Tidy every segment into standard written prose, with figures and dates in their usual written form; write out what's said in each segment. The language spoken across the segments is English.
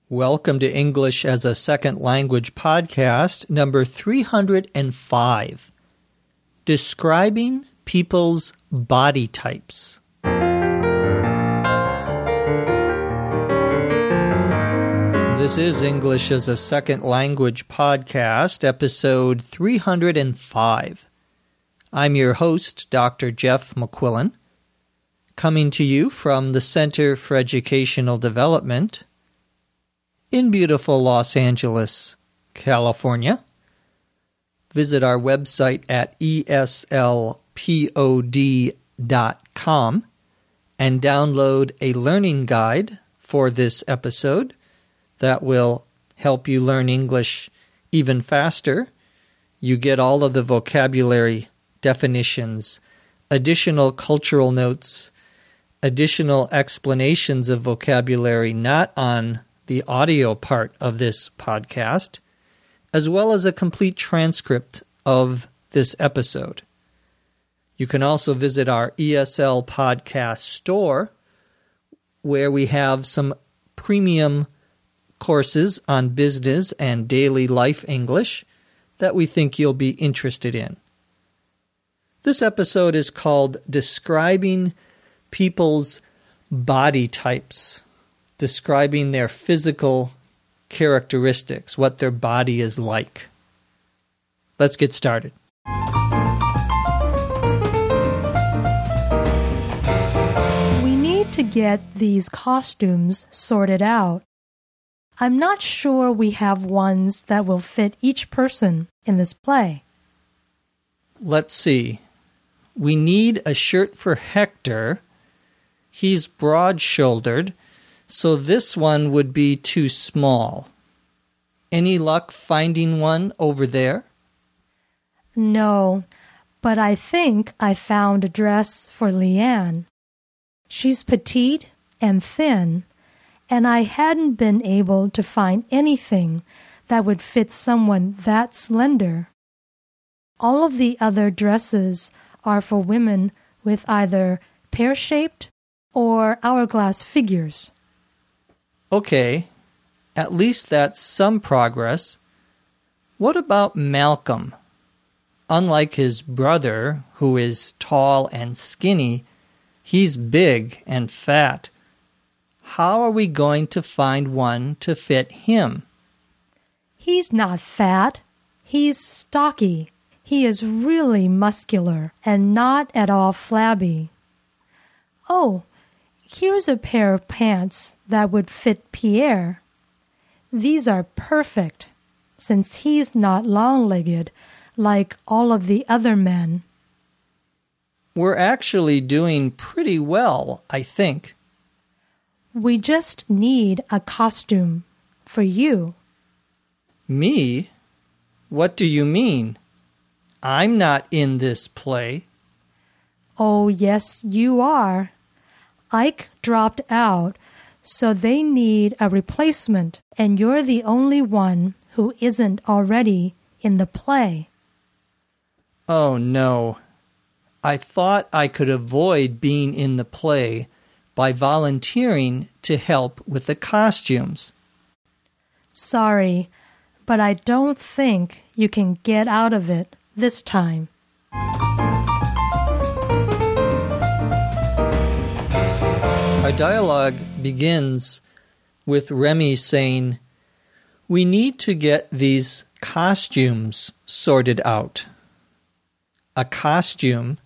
Welcome to English as a Second Language podcast, number 305, Describing People's Body Types. This is English as a Second Language podcast, episode 305. I'm your host, Dr. Jeff McQuillan, coming to you from the Center for Educational Development in beautiful Los Angeles, California. Visit our website at eslpod.com and download a learning guide for this episode that will help you learn English even faster. You get all of the vocabulary definitions, additional cultural notes, additional explanations of vocabulary not on the audio part of this podcast, as well as a complete transcript of this episode. You can also visit our ESL podcast store, where we have some premium courses on business and daily life English that we think you'll be interested in. This episode is called Describing People's Body Types, describing their physical characteristics, what their body is like. Let's get started. We need to get these costumes sorted out. I'm not sure we have ones that will fit each person in this play. Let's see. We need a shirt for Hector. He's broad-shouldered, so this one would be too small. Any luck finding one over there? No, but I think I found a dress for Leanne. She's petite and thin, and I hadn't been able to find anything that would fit someone that slender. All of the other dresses are for women with either pear-shaped or hourglass figures. Okay, at least that's some progress. What about Malcolm? Unlike his brother, who is tall and skinny, he's big and fat. How are we going to find one to fit him? He's not fat. He's stocky. He is really muscular and not at all flabby. Oh, here's a pair of pants that would fit Pierre. These are perfect, since he's not long-legged like all of the other men. We're actually doing pretty well, I think. We just need a costume for you. Me? What do you mean? I'm not in this play. Oh, yes, you are. Ike dropped out, so they need a replacement, and you're the only one who isn't already in the play. Oh, no. I thought I could avoid being in the play by volunteering to help with the costumes. Sorry, but I don't think you can get out of it this time. Our dialogue begins with Remy saying, "We need to get these costumes sorted out." A costume,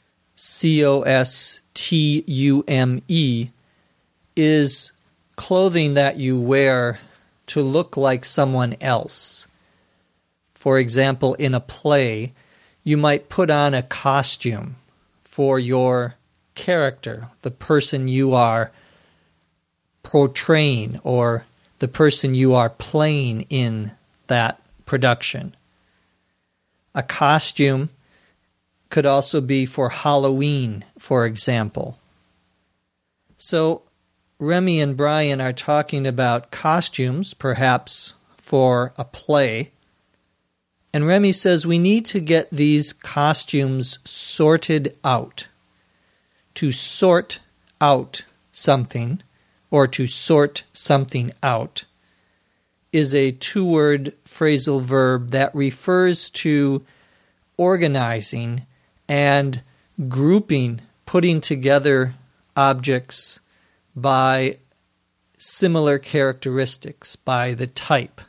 costume, is clothing that you wear to look like someone else. For example, in a play, you might put on a costume for your character, the person you are portraying or the person you are playing in that production. A costume could also be for Halloween, for example. So Remy and Brian are talking about costumes, perhaps for a play. And Remy says we need to get these costumes sorted out. To sort out something or to sort something out is a two-word phrasal verb that refers to organizing and grouping, putting together objects by similar characteristics, by the type.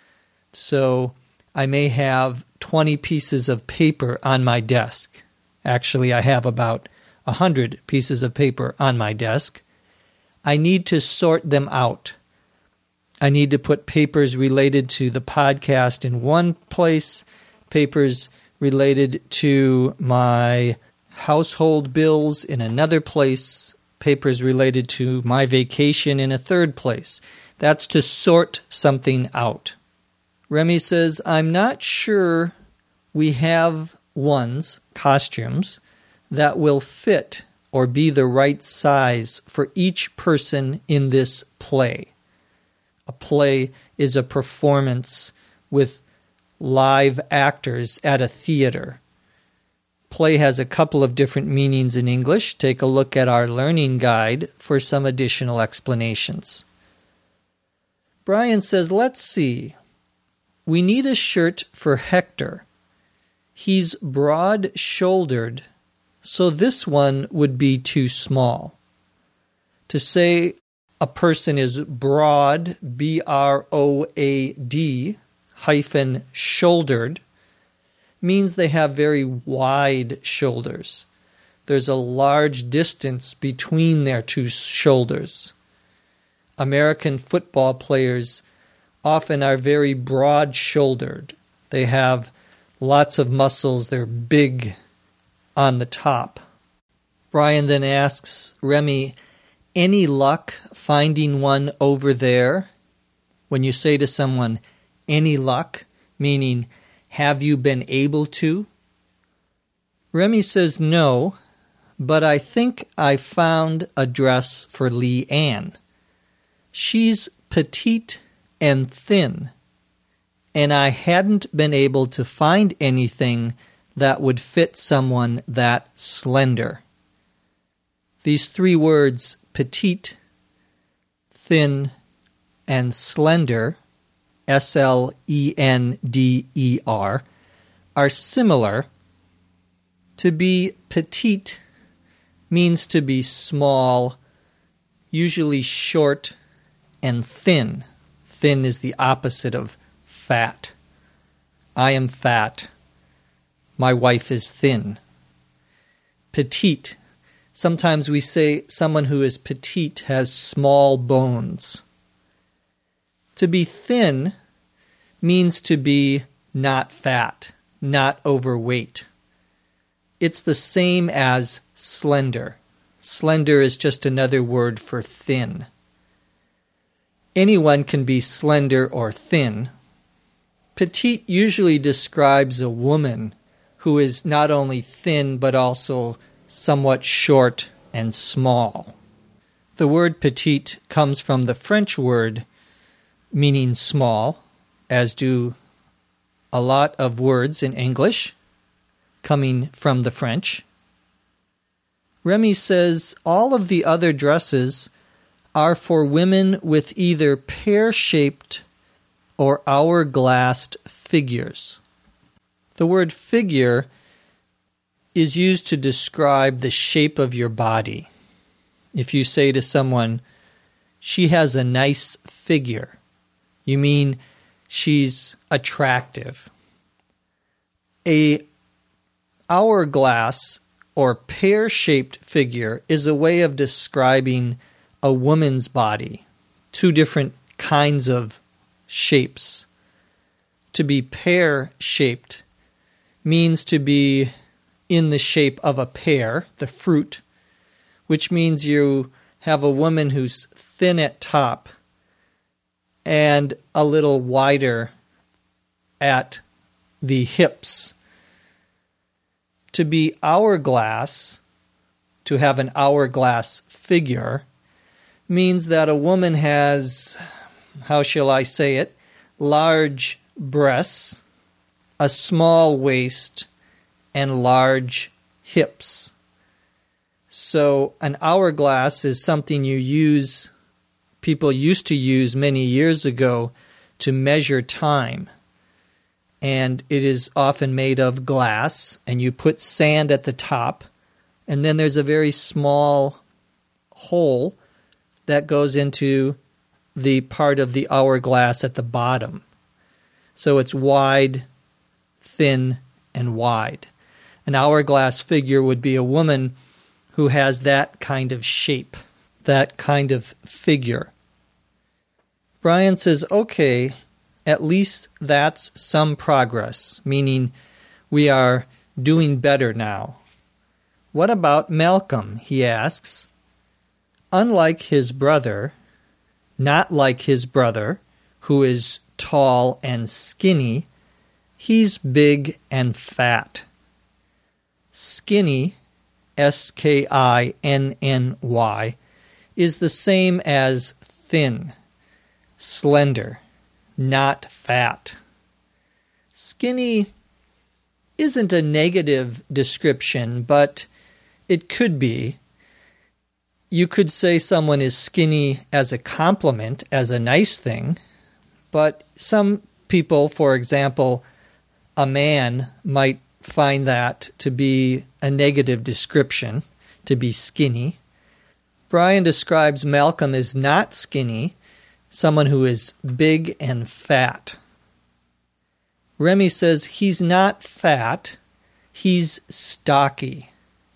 So I may have 20 pieces of paper on my desk. Actually, I have about 100 pieces of paper on my desk. I need to sort them out. I need to put papers related to the podcast in one place, papers related to my household bills in another place, papers related to my vacation in a third place. That's to sort something out. Remy says, I'm not sure we have costumes, that will fit or be the right size for each person in this play. A play is a performance with live actors at a theater. Play has a couple of different meanings in English. Take a look at our learning guide for some additional explanations. Brian says, let's see. We need a shirt for Hector. He's broad-shouldered, so this one would be too small. To say a person is broad, B-R-O-A-D, -shouldered, means they have very wide shoulders. There's a large distance between their two shoulders. American football players often are very broad-shouldered. They have lots of muscles. They're big on the top. Brian then asks Remy, any luck finding one over there? When you say to someone, any luck, meaning, have you been able to? Remy says no, but I think I found a dress for Leanne. She's petite and thin, and I hadn't been able to find anything that would fit someone that slender. These three words, petite, thin, and slender, S-L-E-N-D-E-R, are similar. To be petite means to be small, usually short, and thin. Thin is the opposite of fat. I am fat. My wife is thin. Petite. Sometimes we say someone who is petite has small bones. To be thin means to be not fat, not overweight. It's the same as slender. Slender is just another word for thin. Anyone can be slender or thin. Petite usually describes a woman who is not only thin but also somewhat short and small. The word petite comes from the French word meaning small, as do a lot of words in English coming from the French. Remy says all of the other dresses are for women with either pear-shaped or hourglassed figures. The word figure is used to describe the shape of your body. If you say to someone, she has a nice figure, you mean she's attractive. A hourglass or pear-shaped figure is a way of describing a woman's body. Two different kinds of shapes. To be pear-shaped means to be in the shape of a pear, the fruit, which means you have a woman who's thin at top and a little wider at the hips. To be hourglass, to have an hourglass figure, means that a woman has, how shall I say it, large breasts, a small waist, and large hips. So an hourglass is something people used to use many years ago to measure time. And it is often made of glass, and you put sand at the top, and then there's a very small hole that goes into the part of the hourglass at the bottom. So it's wide, thin, and wide. An hourglass figure would be a woman who has that kind of shape, that kind of figure. Brian says, okay, at least that's some progress, meaning we are doing better now. What about Malcolm, he asks. Unlike his brother, not like his brother, who is tall and skinny, he's big and fat. Skinny, S-K-I-N-N-Y, is the same as thin, slender, not fat. Skinny isn't a negative description, but it could be. You could say someone is skinny as a compliment, as a nice thing, but some people, for example, a man might find that to be a negative description, to be skinny. Brian describes Malcolm as not skinny, someone who is big and fat. Remy says he's not fat, he's stocky.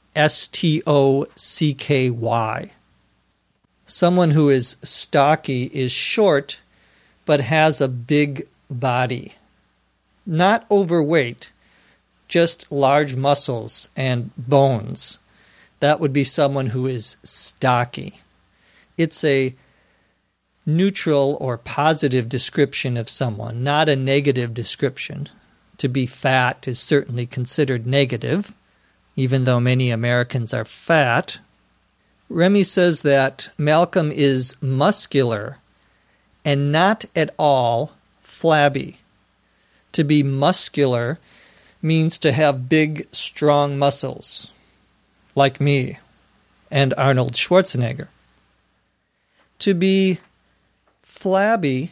S-T-O-C-K-Y. Someone who is stocky is short, but has a big body. Not overweight, just large muscles and bones. That would be someone who is stocky. It's a neutral or positive description of someone, not a negative description. To be fat is certainly considered negative, even though many Americans are fat. Remy says that Malcolm is muscular and not at all flabby. To be muscular means to have big, strong muscles, like me and Arnold Schwarzenegger. To be flabby,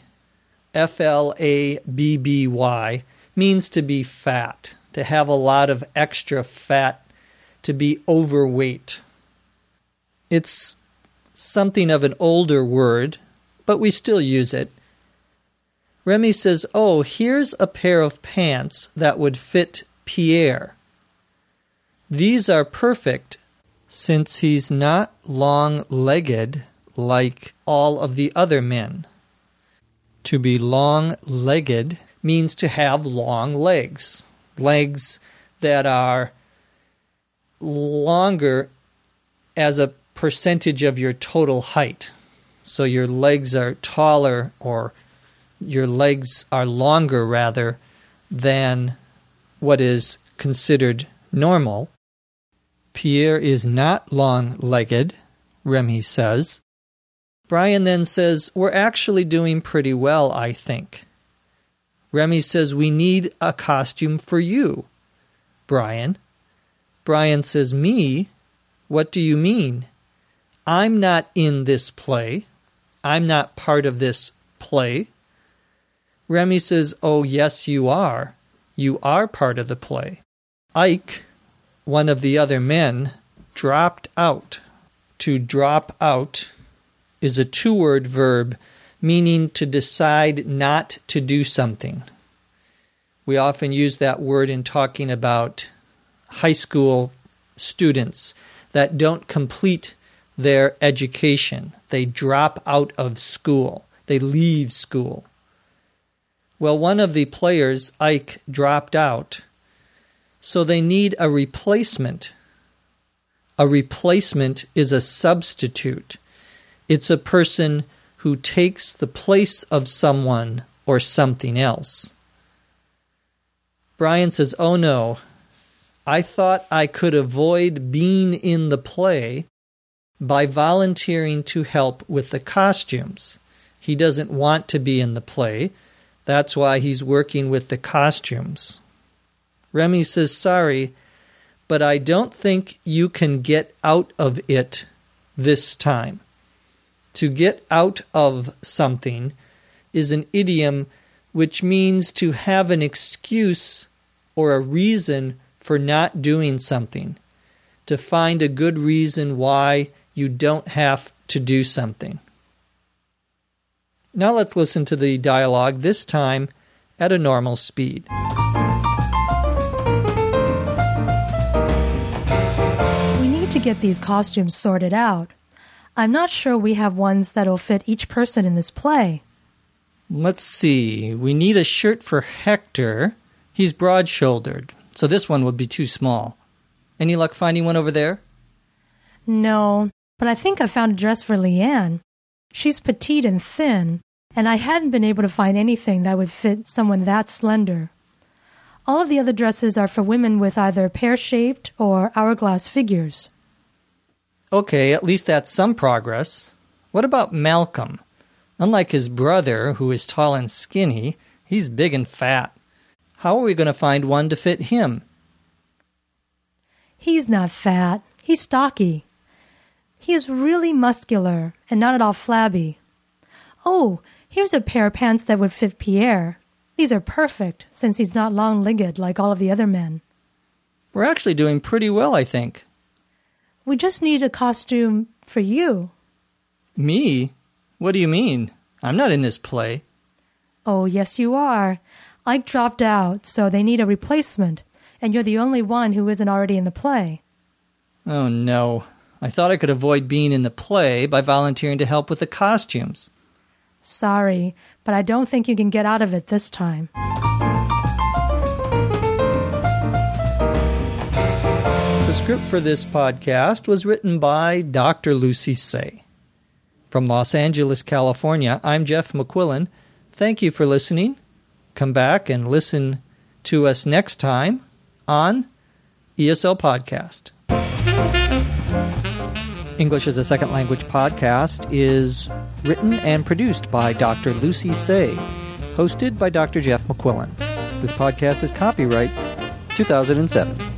F-L-A-B-B-Y, means to be fat, to have a lot of extra fat, to be overweight. It's something of an older word, but we still use it. Remy says, oh, here's a pair of pants that would fit Pierre. These are perfect since he's not long-legged like all of the other men. To be long-legged means to have long legs, legs that are longer as a percentage of your total height. So your legs are taller, or your legs are longer, rather, than what is considered normal. Pierre is not long-legged, Remy says. Brian then says, we're actually doing pretty well, I think. Remy says, we need a costume for you, Brian. Brian says, me? What do you mean? I'm not in this play. I'm not part of this play. Remy says, oh, yes, you are. You are part of the play. Ike, one of the other men, dropped out. To drop out is a two-word verb meaning to decide not to do something. We often use that word in talking about high school students that don't complete their education. They drop out of school. They leave school. Well, one of the players, Ike, dropped out, so they need a replacement. A replacement is a substitute. It's a person who takes the place of someone or something else. Brian says, oh no, I thought I could avoid being in the play by volunteering to help with the costumes. He doesn't want to be in the play. That's why he's working with the costumes. Remy says, sorry, but I don't think you can get out of it this time. To get out of something is an idiom which means to have an excuse or a reason for not doing something, to find a good reason why you don't have to do something. Now let's listen to the dialogue, this time at a normal speed. We need to get these costumes sorted out. I'm not sure we have ones that'll fit each person in this play. Let's see. We need a shirt for Hector. He's broad-shouldered, so this one would be too small. Any luck finding one over there? No, but I think I found a dress for Leanne. She's petite and thin, and I hadn't been able to find anything that would fit someone that slender. All of the other dresses are for women with either pear-shaped or hourglass figures. Okay, at least that's some progress. What about Malcolm? Unlike his brother, who is tall and skinny, he's big and fat. How are we going to find one to fit him? He's not fat. He's stocky. He is really muscular and not at all flabby. Oh, here's a pair of pants that would fit Pierre. These are perfect, since he's not long-legged like all of the other men. We're actually doing pretty well, I think. We just need a costume for you. Me? What do you mean? I'm not in this play. Oh, yes, you are. Ike dropped out, so they need a replacement, and you're the only one who isn't already in the play. Oh, no. I thought I could avoid being in the play by volunteering to help with the costumes. Sorry, but I don't think you can get out of it this time. The script for this podcast was written by Dr. Lucy Say. From Los Angeles, California, I'm Jeff McQuillan. Thank you for listening. Come back and listen to us next time on ESL Podcast. English as a Second Language podcast is written and produced by Dr. Lucy Say, hosted by Dr. Jeff McQuillan. This podcast is copyright 2007.